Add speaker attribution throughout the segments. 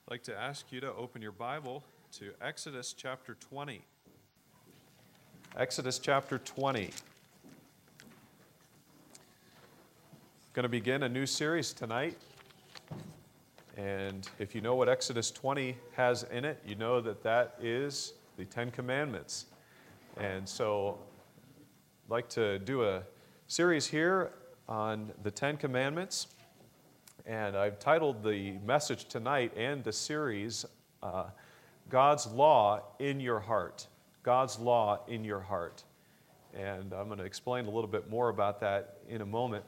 Speaker 1: I'd like to ask you to open your Bible to Exodus chapter 20. Exodus chapter 20. Going to begin a new series tonight. And if you know what Exodus 20 has in it, you know that that is the Ten Commandments. And so I'd like to do a series here on the Ten Commandments. And I've titled the message tonight and the series, God's Law in Your Heart. God's Law in Your Heart. And I'm going to explain a little bit more about that in a moment.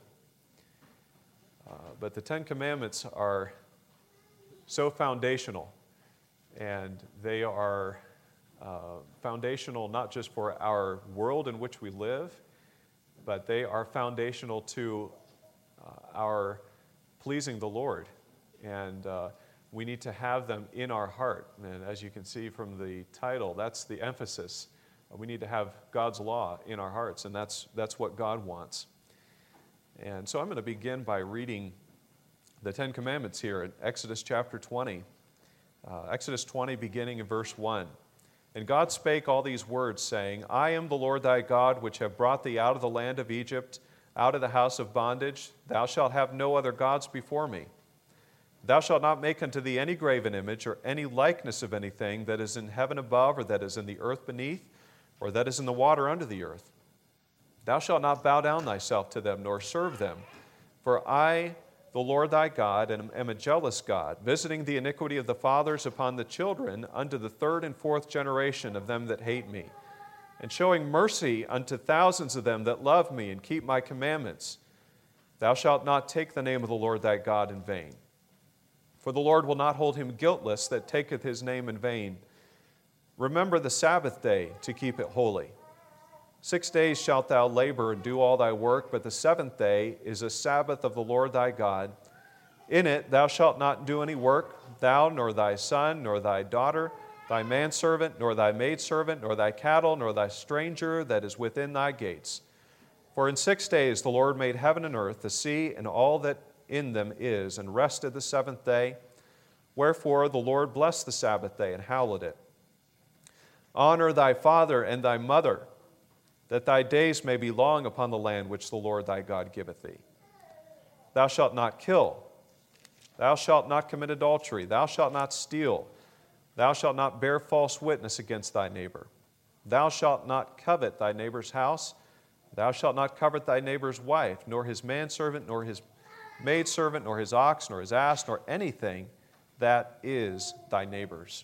Speaker 1: But the Ten Commandments are so foundational. And they are foundational not just for our world in which we live, but they are foundational to our pleasing the Lord, and we need to have them in our heart. And as you can see from the title, that's the emphasis. We need to have God's law in our hearts, and that's what God wants. And so I'm going to begin by reading the Ten Commandments here in Exodus chapter 20. Exodus 20, beginning in verse 1. And God spake all these words, saying, I am the Lord thy God, which have brought thee out of the land of Egypt, out of the house of bondage. Thou shalt have no other gods before me. Thou shalt not make unto thee any graven image, or any likeness of anything that is in heaven above, or that is in the earth beneath, or that is in the water under the earth. Thou shalt not bow down thyself to them, nor serve them. For I, the Lord thy God, am a jealous God, visiting the iniquity of the fathers upon the children, unto the third and fourth generation of them that hate me, and showing mercy unto thousands of them that love me and keep my commandments. Thou shalt not take the name of the Lord thy God in vain. For the Lord will not hold him guiltless that taketh his name in vain. Remember the Sabbath day to keep it holy. 6 days shalt thou labor and do all thy work, but the seventh day is a Sabbath of the Lord thy God. In it thou shalt not do any work, thou, nor thy son, nor thy daughter, thy manservant, nor thy maidservant, nor thy cattle, nor thy stranger that is within thy gates. For in 6 days the Lord made heaven and earth, the sea, and all that in them is, and rested the seventh day. Wherefore the Lord blessed the Sabbath day, and hallowed it. Honor thy father and thy mother, that thy days may be long upon the land which the Lord thy God giveth thee. Thou shalt not kill. Thou shalt not commit adultery. Thou shalt not steal. Thou shalt not bear false witness against thy neighbor. Thou shalt not covet thy neighbor's house. Thou shalt not covet thy neighbor's wife, nor his manservant, nor his maidservant, nor his ox, nor his ass, nor anything that is thy neighbor's.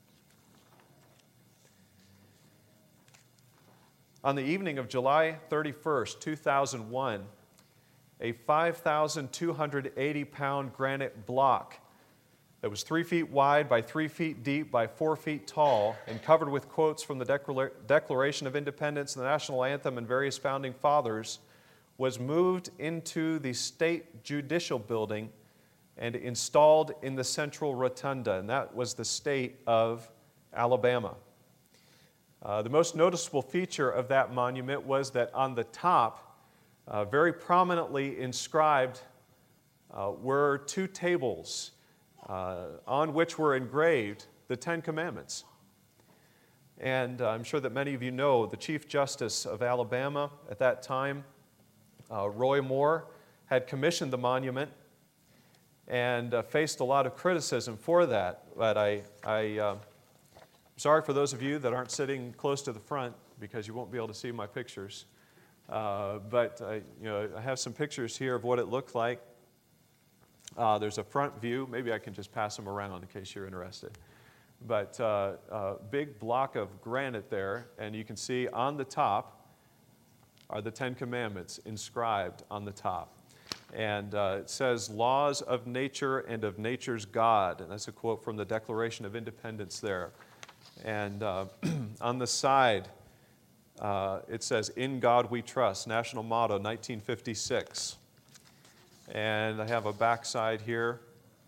Speaker 1: On the evening of July 31st, 2001, a 5,280-pound granite block that was 3 feet wide by 3 feet deep by 4 feet tall and covered with quotes from the Declaration of Independence, the National Anthem, and various founding fathers was moved into the State Judicial Building and installed in the Central Rotunda, and that was the state of Alabama. The most noticeable feature of that monument was that on the top, very prominently inscribed, were two tables on which were engraved the Ten Commandments. And I'm sure that many of you know the Chief Justice of Alabama at that time, Roy Moore, had commissioned the monument and faced a lot of criticism for that. But I'm sorry for those of you that aren't sitting close to the front because you won't be able to see my pictures. But I have some pictures here of what it looked like. There's a front view. Maybe I can just pass them around in case you're interested. But a big block of granite there, and you can see on the top are the Ten Commandments inscribed on the top. And it says, laws of nature and of nature's God. And that's a quote from the Declaration of Independence there. And on the side, it says, in God we trust, national motto, 1956. And I have a backside here,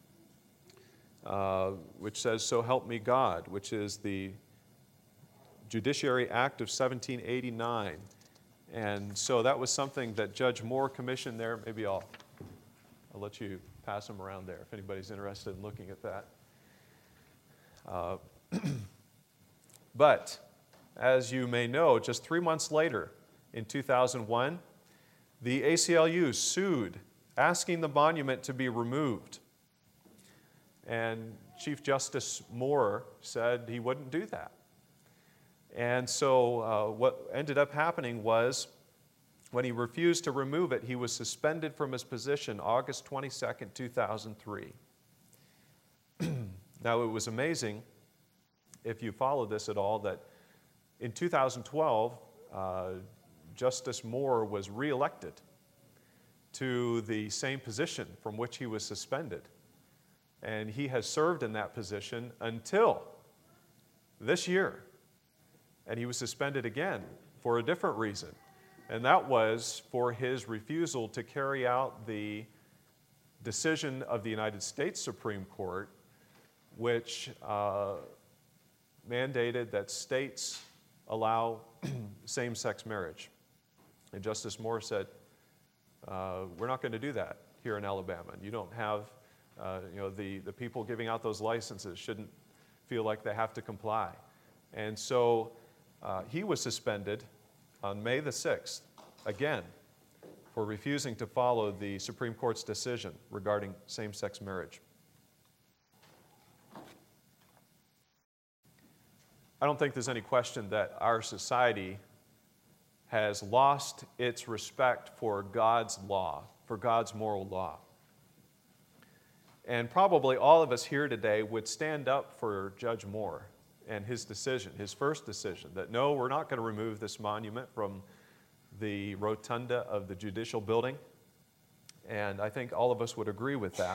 Speaker 1: which says, so help me God, which is the Judiciary Act of 1789. And so that was something that Judge Moore commissioned there. Maybe I'll let you pass them around there if anybody's interested in looking at that. Uh, but, as you may know, just 3 months later, in 2001, the ACLU sued, asking the monument to be removed. And Chief Justice Moore said he wouldn't do that. And so what ended up happening was, when he refused to remove it, he was suspended from his position August 22nd, 2003. Now, it was amazing, if you followed this at all, that in 2012, Justice Moore was reelected to the same position from which he was suspended. And he has served in that position until this year. And he was suspended again for a different reason. And that was for his refusal to carry out the decision of the United States Supreme Court, which mandated that states allow same-sex marriage. And Justice Moore said, we're not going to do that here in Alabama. You don't have, the people giving out those licenses shouldn't feel like they have to comply. And so he was suspended on May the 6th, again, for refusing to follow the Supreme Court's decision regarding same-sex marriage. I don't think there's any question that our society has lost its respect for God's law, for God's moral law. And probably all of us here today would stand up for Judge Moore and his decision, his first decision, that no, we're not going to remove this monument from the rotunda of the judicial building. And I think all of us would agree with that.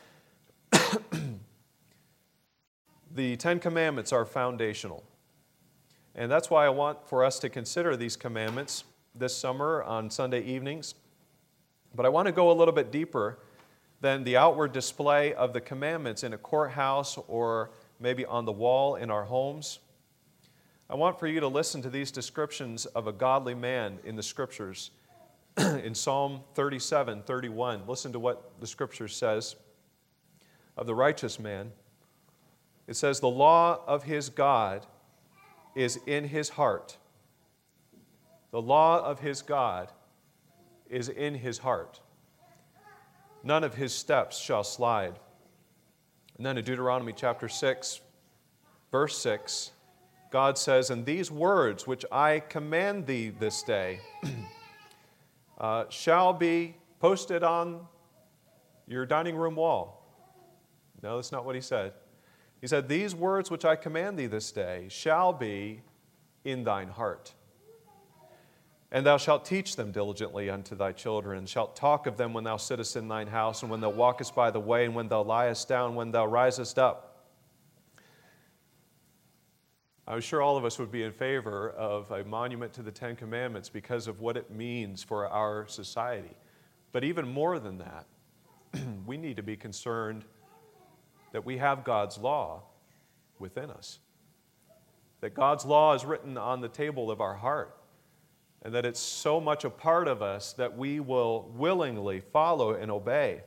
Speaker 1: The Ten Commandments are foundational. And that's why I want for us to consider these commandments this summer on Sunday evenings. But I want to go a little bit deeper than the outward display of the commandments in a courthouse or maybe on the wall in our homes. I want for you to listen to these descriptions of a godly man in the Scriptures. In Psalm 37:31, listen to what the Scripture says of the righteous man. It says, "The law of his God is in his heart." The law of his God is in his heart. None of his steps shall slide. And then in Deuteronomy chapter 6, verse 6, God says, "And these words which I command thee this day shall be posted on your dining room wall." No, that's not what he said. He said, "These words which I command thee this day shall be in thine heart. And thou shalt teach them diligently unto thy children, and shalt talk of them when thou sittest in thine house, and when thou walkest by the way, and when thou liest down, when thou risest up." I'm sure all of us would be in favor of a monument to the Ten Commandments because of what it means for our society. But even more than that, we need to be concerned that we have God's law within us. That God's law is written on the table of our heart. And that it's so much a part of us that we will willingly follow and obey.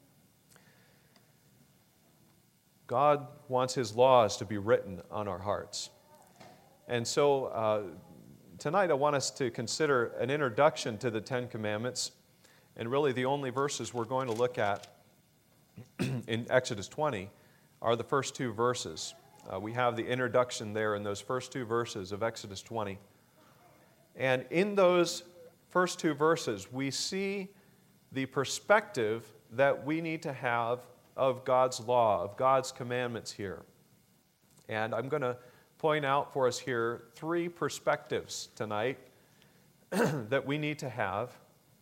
Speaker 1: God wants His laws to be written on our hearts. And so tonight I want us to consider an introduction to the Ten Commandments. And really the only verses we're going to look at in Exodus 20 are the first two verses. We have the introduction there in those first two verses of Exodus 20. And in those first two verses, we see the perspective that we need to have of God's law, of God's commandments here. And I'm going to point out for us here three perspectives tonight that we need to have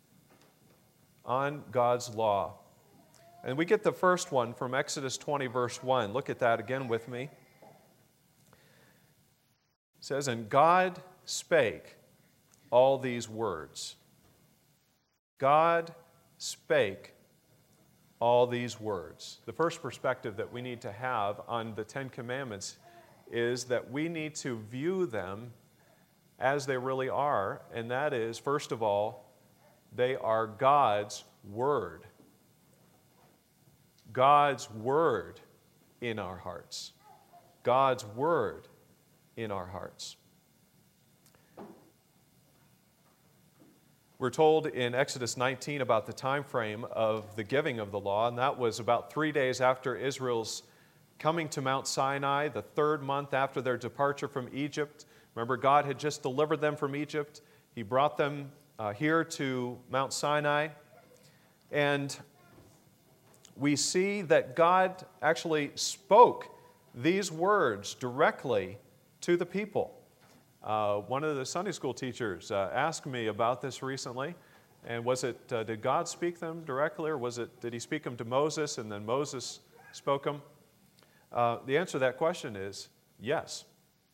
Speaker 1: on God's law. And we get the first one from Exodus 20, verse 1. Look at that again with me. It says, "And God spake all these words." God spake all these words. The first perspective that we need to have on the Ten Commandments is that we need to view them as they really are, and that is, first of all, they are God's Word. God's Word in our hearts. God's Word in our hearts. We're told in Exodus 19 about the time frame of the giving of the law, and that was about 3 days after Israel's coming to Mount Sinai, the 3rd month after their departure from Egypt. Remember, God had just delivered them from Egypt. He brought them here to Mount Sinai. And we see that God actually spoke these words directly to the people. One of the Sunday school teachers asked me about this recently, and did God speak them directly, or did He speak them to Moses and then Moses spoke them? The answer to that question is yes.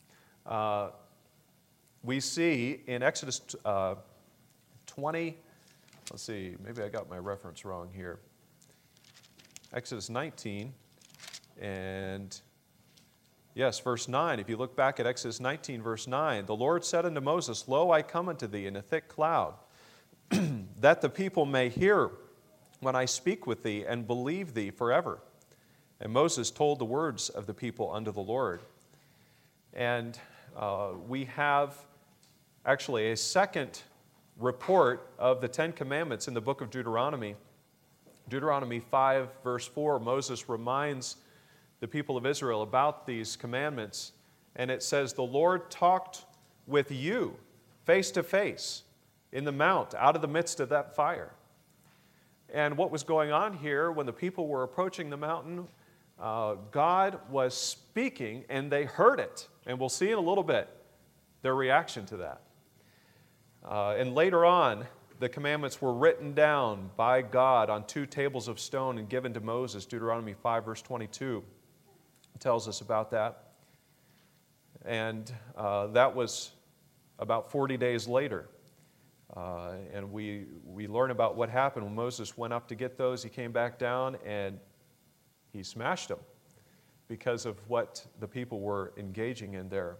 Speaker 1: We see in Exodus 20, let's see, maybe I got my reference wrong here. Exodus 19, and yes, verse 9. If you look back at Exodus 19, verse 9, the Lord said unto Moses, Lo, I come unto thee in a thick cloud, that the people may hear when I speak with thee, and believe thee forever. And Moses told the words of the people unto the Lord. And we have actually a second report of the Ten Commandments in the book of Deuteronomy. Deuteronomy 5, verse 4, Moses reminds the people of Israel about these commandments, and it says, the Lord talked with you face to face in the mount out of the midst of that fire. And what was going on here when the people were approaching the mountain, God was speaking and they heard it. And we'll see in a little bit their reaction to that. And later on, the commandments were written down by God on 2 tables of stone and given to Moses. Deuteronomy 5, verse 22 tells us about that. And that was about 40 days later. And we learn about what happened when Moses went up to get those. He came back down and he smashed them because of what the people were engaging in there.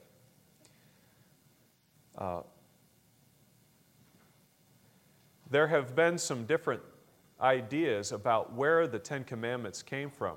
Speaker 1: There have been some different ideas about where the Ten Commandments came from.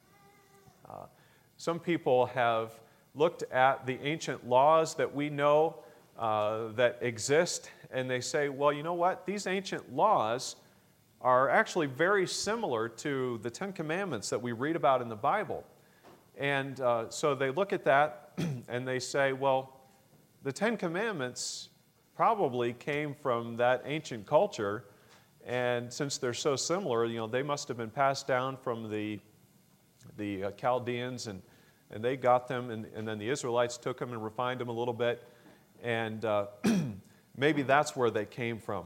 Speaker 1: Some people have looked at the ancient laws that we know that exist, and they say, well, you know what? These ancient laws are actually very similar to the Ten Commandments that we read about in the Bible. And so they look at that and they say, well, the Ten Commandments probably came from that ancient culture, and since they're so similar, they must have been passed down from the Chaldeans, and they got them, and then the Israelites took them and refined them a little bit, and maybe that's where they came from.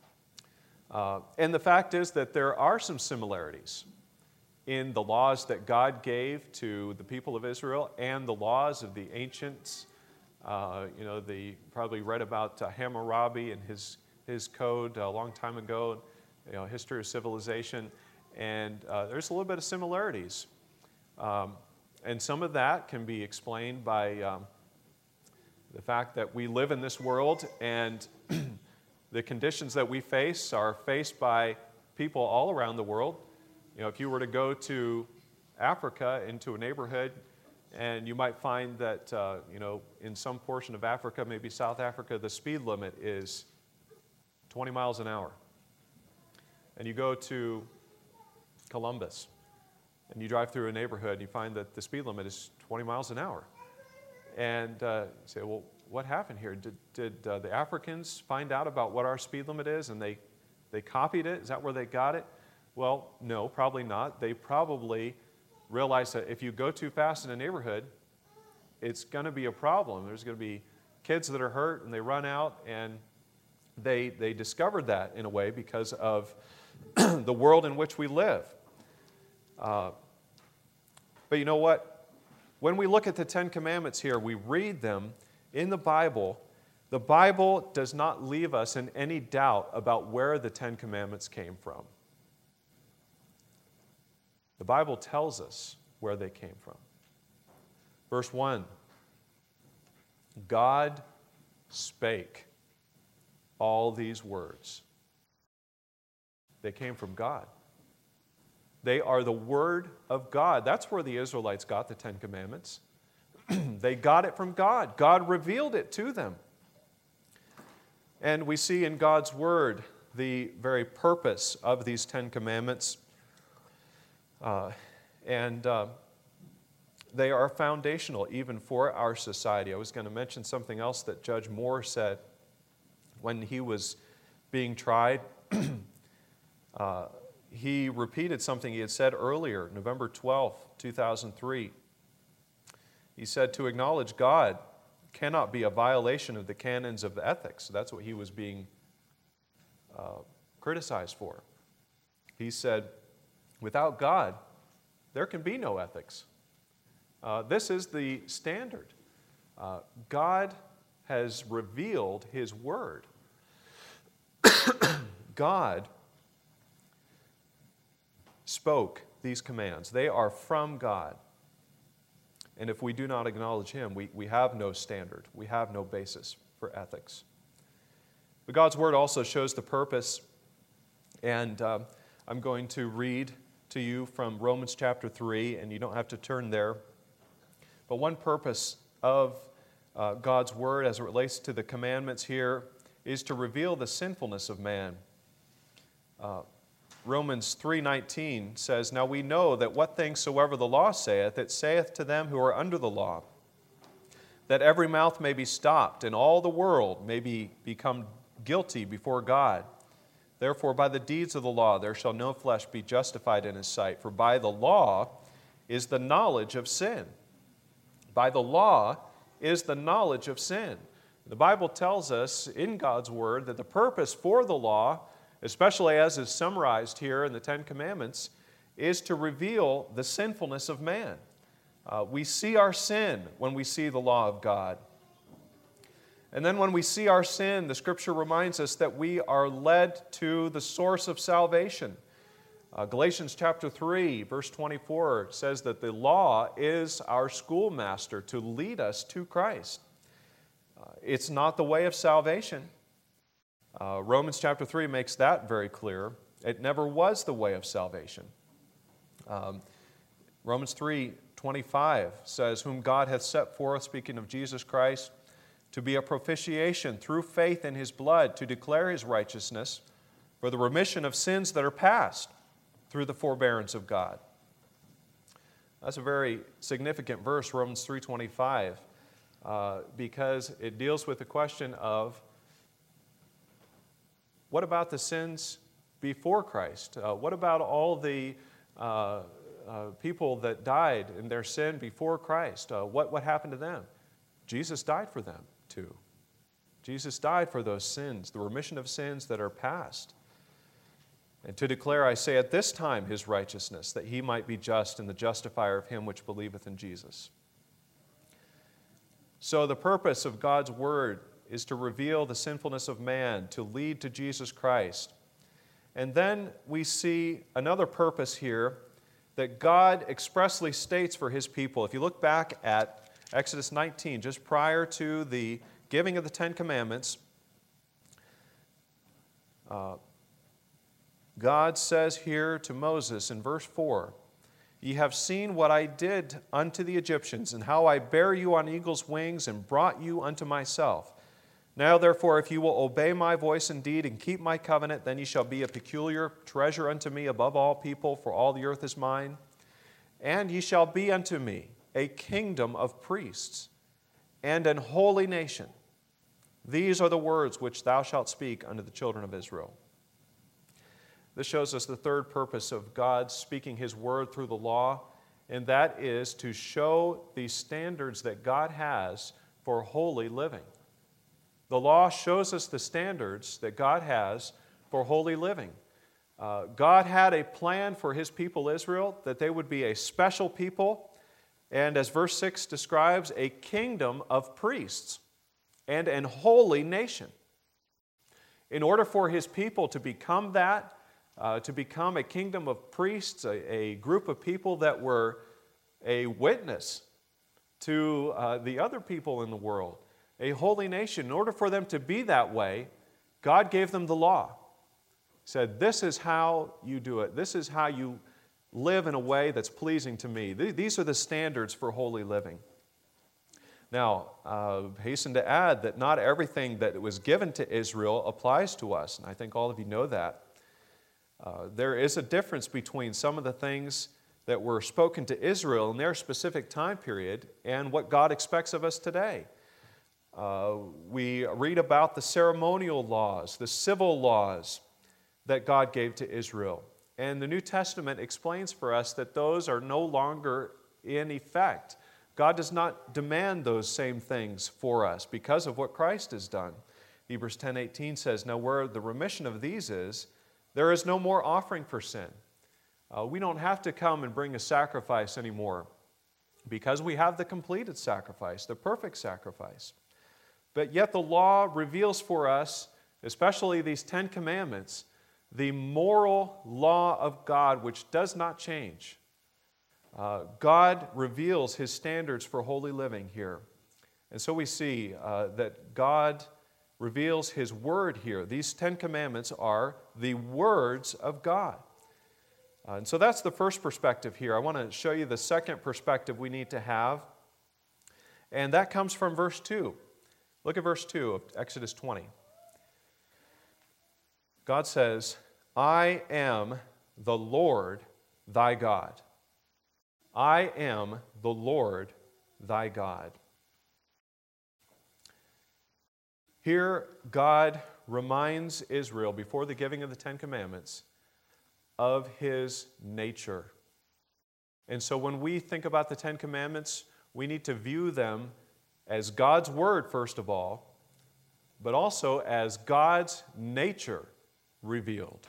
Speaker 1: And the fact is that there are some similarities in the laws that God gave to the people of Israel and the laws of the ancients. They probably read about Hammurabi and his code a long time ago, history of civilization, and there's a little bit of similarities. And some of that can be explained by the fact that we live in this world, and the conditions that we face are faced by people all around the world. If you were to go to Africa, into a neighborhood, and you might find that, in some portion of Africa, maybe South Africa, the speed limit is 20 miles an hour. And you go to Columbus, and you drive through a neighborhood, and you find that the speed limit is 20 miles an hour. And you say, well, what happened here? Did the Africans find out about what our speed limit is, and they copied it? Is that where they got it? Well, no, probably not. They probably realized that if you go too fast in a neighborhood, it's going to be a problem. There's going to be kids that are hurt, and they run out, and they discovered that in a way because of the world in which we live. But you know what? When we look at the Ten Commandments here, we read them in the Bible. The Bible does not leave us in any doubt about where the Ten Commandments came from. The Bible tells us where they came from. Verse 1, God spake all these words. They came from God. They are the Word of God. That's where the Israelites got the Ten Commandments. They got it from God. God revealed it to them. And we see in God's Word the very purpose of these 10 Commandments. And they are foundational even for our society. I was going to mention something else that Judge Moore said when he was being tried. He repeated something he had said earlier, November 12, 2003. He said, to acknowledge God cannot be a violation of the canons of ethics. That's what he was being criticized for. He said, without God, there can be no ethics. This is the standard. God has revealed His Word. God spoke these commands. They are from God. And if we do not acknowledge Him, we have no standard. We have no basis for ethics. But God's Word also shows the purpose. And I'm going to read to you from Romans chapter 3, and you don't have to turn there. But one purpose of God's Word as it relates to the commandments here is to reveal the sinfulness of man. Romans 3:19 says, now we know that what things soever the law saith, it saith to them who are under the law, that every mouth may be stopped, and all the world may become guilty before God. Therefore, by the deeds of the law there shall no flesh be justified in His sight, for by the law is the knowledge of sin. By the law is the knowledge of sin. The Bible tells us in God's Word that the purpose for the law, especially as is summarized here in the 10 Commandments, is to reveal the sinfulness of man. We see our sin when we see the law of God. And then when we see our sin, the Scripture reminds us that we are led to the source of salvation. Galatians chapter 3, verse 24 says that the law is our schoolmaster to lead us to Christ. It's not the way of salvation. Romans chapter 3 makes that very clear. It never was the way of salvation. Romans 3:25 says, whom God hath set forth, speaking of Jesus Christ, to be a propitiation through faith in His blood, to declare His righteousness for the remission of sins that are past through the forbearance of God. That's a very significant verse, Romans 3:25, because it deals with the question of what about the sins before Christ? What about all the people that died in their sin before Christ? What happened to them? Jesus died for them too. Jesus died for those sins, the remission of sins that are past. And to declare, I say, at this time His righteousness, that He might be just and the justifier of him which believeth in Jesus. So the purpose of God's Word is to reveal the sinfulness of man, to lead to Jesus Christ. And then we see another purpose here that God expressly states for His people. If you look back at Exodus 19, just prior to the giving of the 10 Commandments, God says here to Moses in verse 4, ye have seen what I did unto the Egyptians, and how I bare you on eagle's wings, and brought you unto myself. Now therefore, if you will obey my voice indeed, and keep my covenant, then ye shall be a peculiar treasure unto me above all people, for all the earth is mine. And ye shall be unto me a kingdom of priests, and an holy nation. These are the words which thou shalt speak unto the children of Israel. This shows us the third purpose of God speaking His Word through the law, and that is to show the standards that God has for holy living. The law shows us the standards that God has for holy living. God had a plan for His people Israel, that they would be a special people, and as verse 6 describes, a kingdom of priests and an holy nation. In order for His people to become that, to become a kingdom of priests, a group of people that were a witness to the other people in the world, a holy nation, in order for them to be that way, God gave them the law. He said, this is how you do it. This is how you live in a way that's pleasing to me. These are the standards for holy living. Now, hasten to add that not everything that was given to Israel applies to us, and I think all of you know that. There is a difference between some of the things that were spoken to Israel in their specific time period and what God expects of us today. We read about the ceremonial laws, the civil laws that God gave to Israel. And the New Testament explains for us that those are no longer in effect. God does not demand those same things for us because of what Christ has done. Hebrews 10:18 says, "Now where the remission of these is, there is no more offering for sin." We don't have to come and bring a sacrifice anymore because we have the completed sacrifice, the perfect sacrifice. But yet the law reveals for us, especially these 10 Commandments, the moral law of God which does not change. God reveals His standards for holy living here. And so we see that God reveals His Word here. These 10 Commandments are the words of God. And so that's the first perspective here. I want to show you the second perspective we need to have. And that comes from verse 2. Look at verse 2 of Exodus 20. God says, "I am the Lord thy God." I am the Lord thy God. Here, God reminds Israel, before the giving of the 10 Commandments, of His nature. And so when we think about the 10 Commandments, we need to view them as God's Word, first of all, but also as God's nature revealed.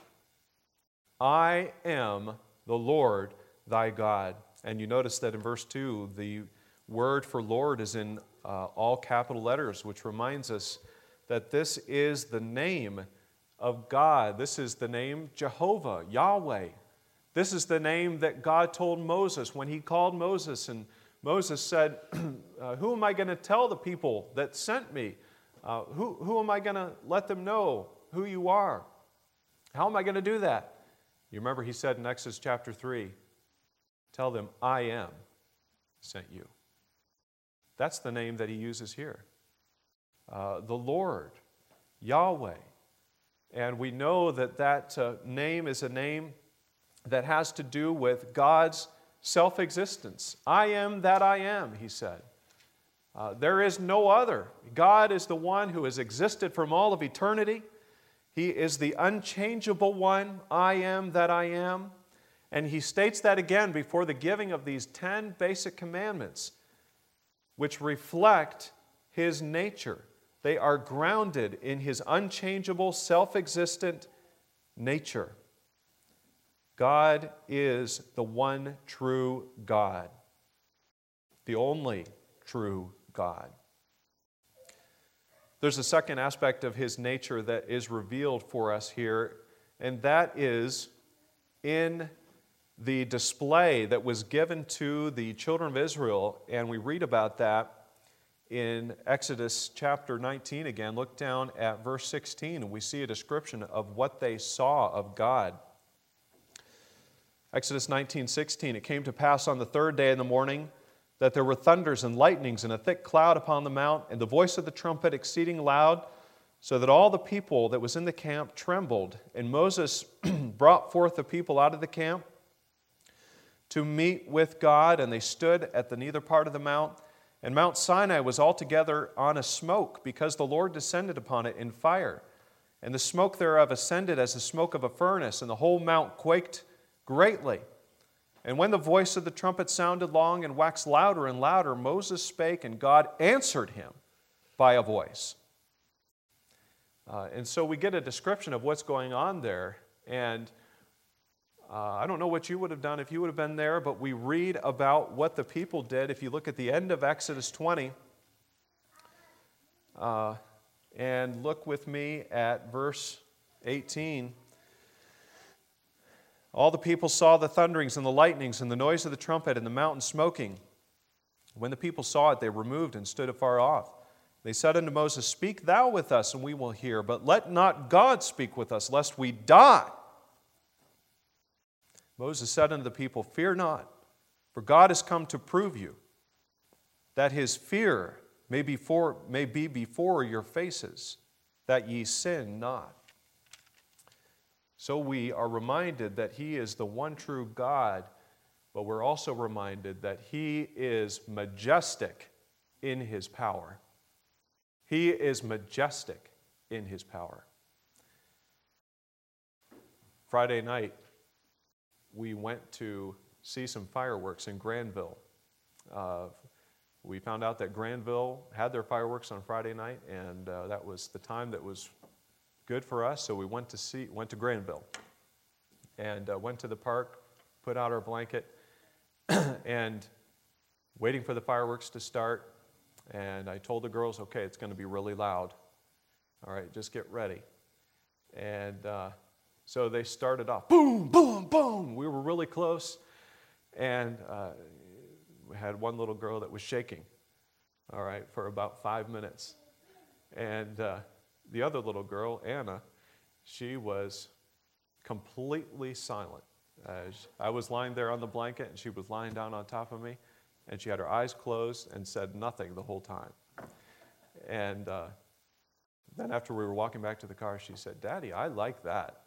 Speaker 1: I am the Lord thy God. And you notice that in verse 2, the word for Lord is in all capital letters, which reminds us that this is the name of God. This is the name Jehovah, Yahweh. This is the name that God told Moses when He called Moses, and Moses said, who am I going to tell the people that sent me? Who am I going to let them know who you are? How am I going to do that? You remember He said in Exodus chapter 3, tell them, I am sent you. That's the name that He uses here. The Lord, Yahweh. And we know that that name is a name that has to do with God's self-existence. I am that I am, He said. There is no other. God is the one who has existed from all of eternity. He is the unchangeable one. I am that I am. And He states that again before the giving of these 10 basic commandments, which reflect His nature. They are grounded in His unchangeable, self-existent nature. God is the one true God, the only true God. There's a second aspect of His nature that is revealed for us here, and that is in the display that was given to the children of Israel, and we read about that in Exodus chapter 19 again. Look down at verse 16, and we see a description of what they saw of God. Exodus 19:16, it came to pass on the third day in the morning that there were thunders and lightnings and a thick cloud upon the mount, and the voice of the trumpet exceeding loud, so that all the people that was in the camp trembled. And Moses brought forth the people out of the camp to meet with God, and they stood at the neither part of the mount. And Mount Sinai was altogether on a smoke, because the Lord descended upon it in fire. And the smoke thereof ascended as the smoke of a furnace, and the whole mount quaked greatly. And when the voice of the trumpet sounded long and waxed louder and louder, Moses spake, and God answered him by a voice. And so we get a description of what's going on there. And I don't know what you would have done if you would have been there, but we read about what the people did. If you look at the end of Exodus 20, and look with me at verse 18. All the people saw the thunderings and the lightnings and the noise of the trumpet and the mountain smoking. When the people saw it, they removed and stood afar off. They said unto Moses, Speak thou with us, and we will hear, but let not God speak with us, lest we die. Moses said unto the people, Fear not, for God is come to prove you, that His fear may be before your faces, that ye sin not. So we are reminded that He is the one true God, but we're also reminded that He is majestic in His power. He is majestic in His power. Friday night, we went to see some fireworks in Granville. We found out that Granville had their fireworks on Friday night, and that was the time that was good for us, so we went to Granville and went to the park, put out our blanket, and waiting for the fireworks to start. And I told the girls, okay, it's going to be really loud. All right, just get ready. And so they started off, boom, boom, boom. We were really close, and we had one little girl that was shaking, all right, for about 5 minutes. And the other little girl, Anna, she was completely silent. I was lying there on the blanket, and she was lying down on top of me, and she had her eyes closed and said nothing the whole time. And then after we were walking back to the car, she said, "Daddy, I like that."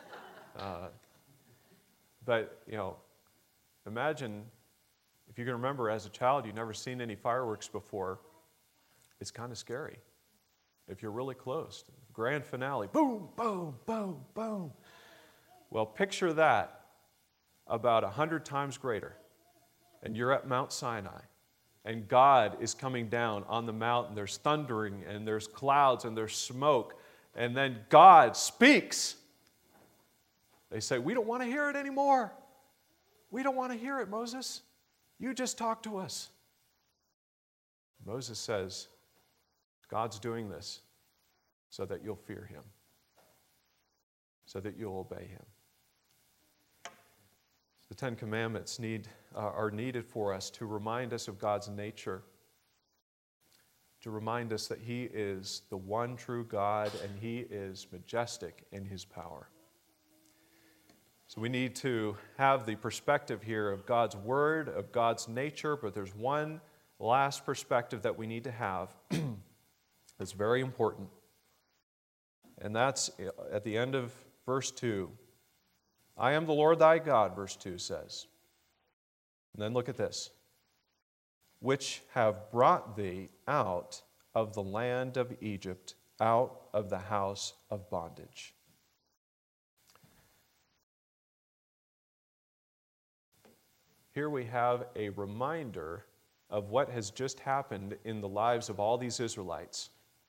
Speaker 1: But, imagine if you can remember as a child, you've never seen any fireworks before. It's kind of scary. If you're really close, grand finale, boom, boom, boom, boom. Well, picture that about 100 times greater, and you're at Mount Sinai, and God is coming down on the mountain. There's thundering, and there's clouds, and there's smoke, and then God speaks. They say, "We don't want to hear it anymore. We don't want to hear it, Moses. You just talk to us." Moses says, God's doing this so that you'll fear Him, so that you'll obey Him. The Ten Commandments are needed for us to remind us of God's nature, to remind us that He is the one true God and He is majestic in His power. So we need to have the perspective here of God's Word, of God's nature, but there's one last perspective that we need to have that's very important. And that's at the end of verse 2. "I am the Lord thy God," verse 2 says. And then look at this. "Which have brought thee out of the land of Egypt, out of the house of bondage." Here we have a reminder of what has just happened in the lives of all these Israelites.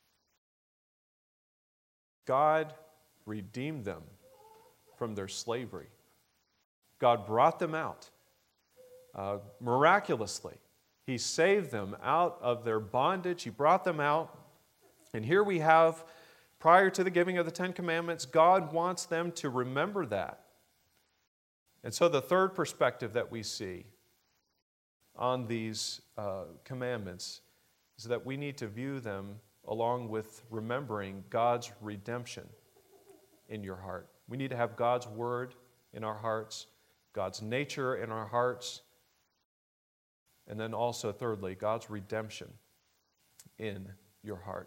Speaker 1: God redeemed them from their slavery. God brought them out miraculously. He saved them out of their bondage. He brought them out. And here we have, prior to the giving of the Ten Commandments, God wants them to remember that. And so the third perspective that we see on these commandments is that we need to view them along with remembering God's redemption in your heart. We need to have God's Word in our hearts, God's nature in our hearts, and then also, thirdly, God's redemption in your heart.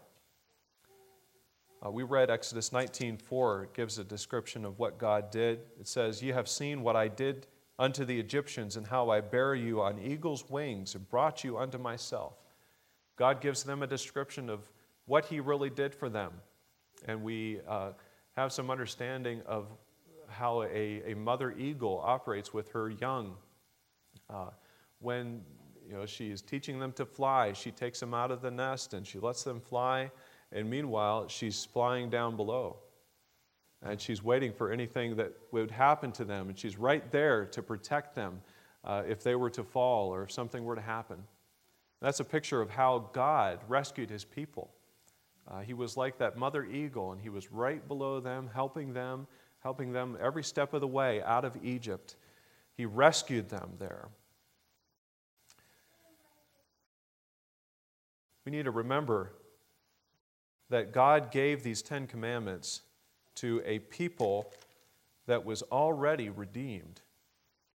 Speaker 1: We read Exodus 19:4. It gives a description of what God did. It says, "Ye have seen what I did unto the Egyptians, and how I bare you on eagle's wings and brought you unto myself." God gives them a description of what He really did for them. And we have some understanding of how a mother eagle operates with her young. When she is teaching them to fly, she takes them out of the nest and she lets them fly. And meanwhile, she's flying down below. And she's waiting for anything that would happen to them. And she's right there to protect them if they were to fall or if something were to happen. That's a picture of how God rescued His people. He was like that mother eagle, and He was right below them, helping them every step of the way out of Egypt. He rescued them there. We need to remember that God gave these 10 Commandments to a people that was already redeemed.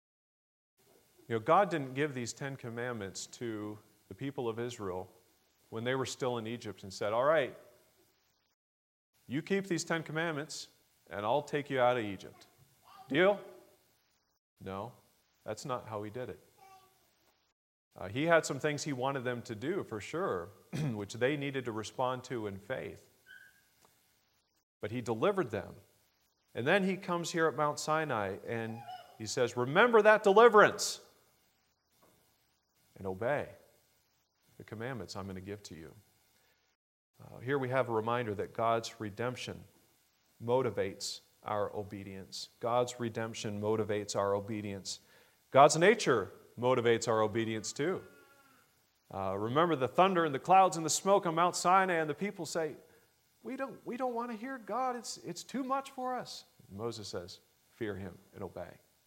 Speaker 1: God didn't give these 10 Commandments to the people of Israel when they were still in Egypt and said, all right, you keep these 10 commandments and I'll take you out of Egypt. Deal? No, that's not how he did it. He had some things he wanted them to do for sure, which they needed to respond to in faith. But he delivered them. And then he comes here at Mount Sinai and he says, remember that deliverance and obey the commandments I'm going to give to you. Here we have a reminder that God's redemption motivates our obedience. God's redemption motivates our obedience. God's nature motivates our obedience too. Remember the thunder and the clouds and the smoke on Mount Sinai, and the people say, we don't want to hear God. It's too much for us. And Moses says, fear him and obey.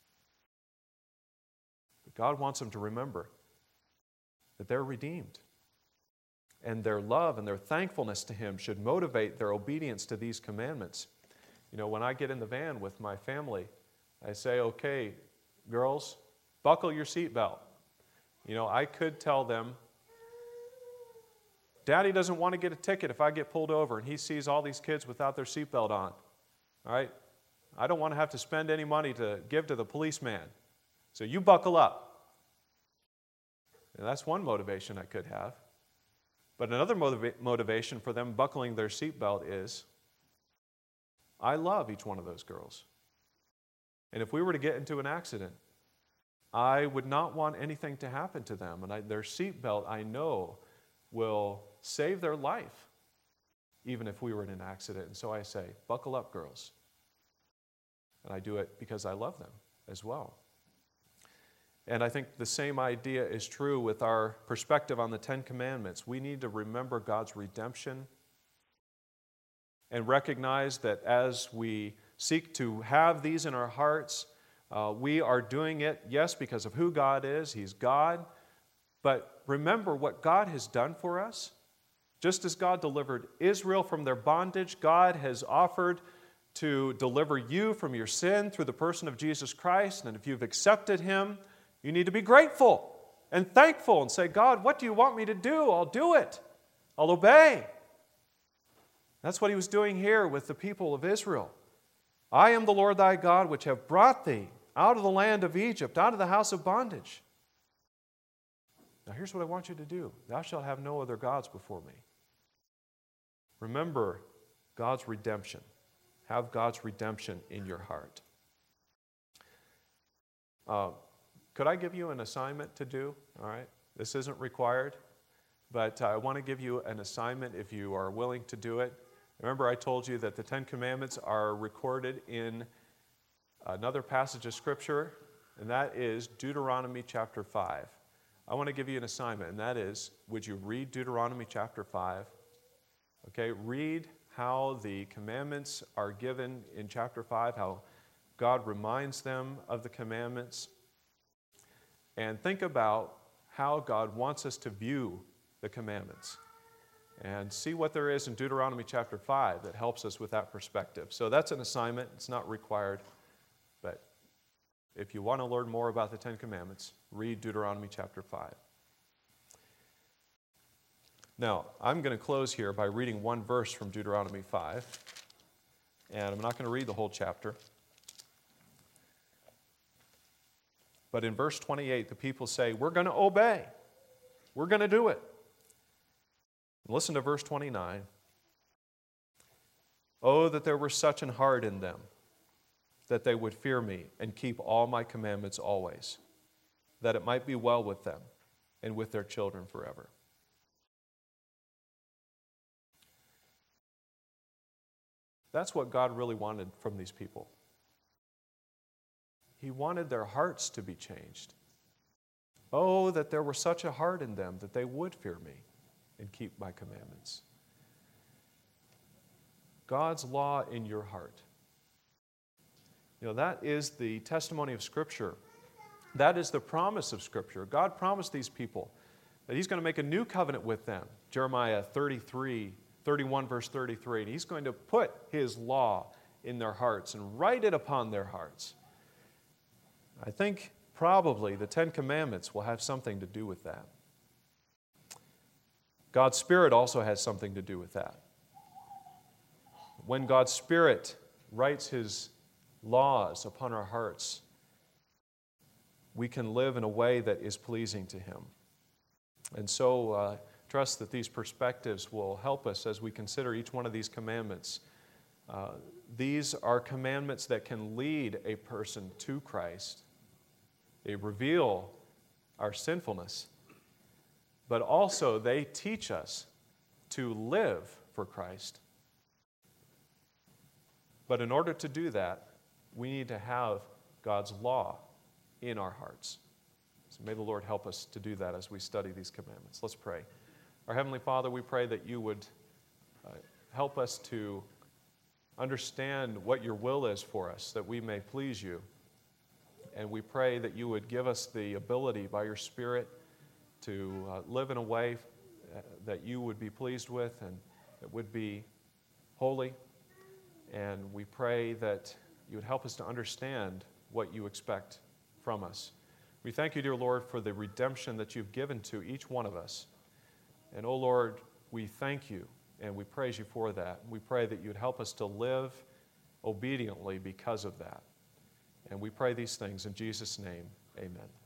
Speaker 1: But God wants them to remember that they're redeemed. And their love and their thankfulness to him should motivate their obedience to these commandments. You know, when I get in the van with my family, I say, okay, girls, buckle your seatbelt. You know, I could tell them, Daddy doesn't want to get a ticket if I get pulled over and he sees all these kids without their seatbelt on. All right? I don't want to have to spend any money to give to the policeman. So you buckle up. And that's one motivation I could have. But another motivation for them buckling their seatbelt is, I love each one of those girls. And if we were to get into an accident, I would not want anything to happen to them. And their seatbelt, I know, will save their life, even if we were in an accident. And so I say, buckle up, girls. And I do it because I love them as well. And I think the same idea is true with our perspective on the 10 Commandments. We need to remember God's redemption and recognize that as we seek to have these in our hearts, we are doing it, yes, because of who God is. He's God. But remember what God has done for us. Just as God delivered Israel from their bondage, God has offered to deliver you from your sin through the person of Jesus Christ. And if you've accepted him, you need to be grateful and thankful and say, God, what do you want me to do? I'll do it. I'll obey. That's what he was doing here with the people of Israel. I am the Lord thy God, which have brought thee out of the land of Egypt, out of the house of bondage. Now here's what I want you to do. Thou shalt have no other gods before me. Remember God's redemption. Have God's redemption in your heart. Could I give you an assignment to do? All right. This isn't required, but I want to give you an assignment if you are willing to do it. Remember, I told you that the 10 Commandments are recorded in another passage of Scripture, and that is Deuteronomy chapter 5. I want to give you an assignment, and that is, would you read Deuteronomy chapter 5? Okay, read how the commandments are given in chapter 5, how God reminds them of the commandments, and think about how God wants us to view the commandments. And see what there is in Deuteronomy chapter 5 that helps us with that perspective. So that's an assignment. It's not required. But if you want to learn more about the 10 Commandments, read Deuteronomy chapter 5. Now, I'm going to close here by reading one verse from Deuteronomy 5. And I'm not going to read the whole chapter. But in verse 28, the people say, we're going to obey. We're going to do it. And listen to verse 29. Oh, that there were such an heart in them, that they would fear me and keep all my commandments always, that it might be well with them and with their children forever. That's what God really wanted from these people. He wanted their hearts to be changed. Oh, that there were such a heart in them that they would fear me and keep my commandments. God's law in your heart. You know, that is the testimony of Scripture. That is the promise of Scripture. God promised these people that He's going to make a new covenant with them. Jeremiah 31 verse 33. And He's going to put His law in their hearts and write it upon their hearts. I think probably the 10 Commandments will have something to do with that. God's Spirit also has something to do with that. When God's Spirit writes His laws upon our hearts, we can live in a way that is pleasing to Him. And so trust that these perspectives will help us as we consider each one of these commandments. These are commandments that can lead a person to Christ. They reveal our sinfulness, but also they teach us to live for Christ. But in order to do that, we need to have God's law in our hearts. So may the Lord help us to do that as we study these commandments. Let's pray. Our Heavenly Father, we pray that you would help us to understand what your will is for us, that we may please you. And we pray that you would give us the ability by your Spirit to live in a way that you would be pleased with and that would be holy. And we pray that you would help us to understand what you expect from us. We thank you, dear Lord, for the redemption that you've given to each one of us. And, oh Lord, we thank you and we praise you for that. We pray that you would help us to live obediently because of that. And we pray these things in Jesus' name, amen.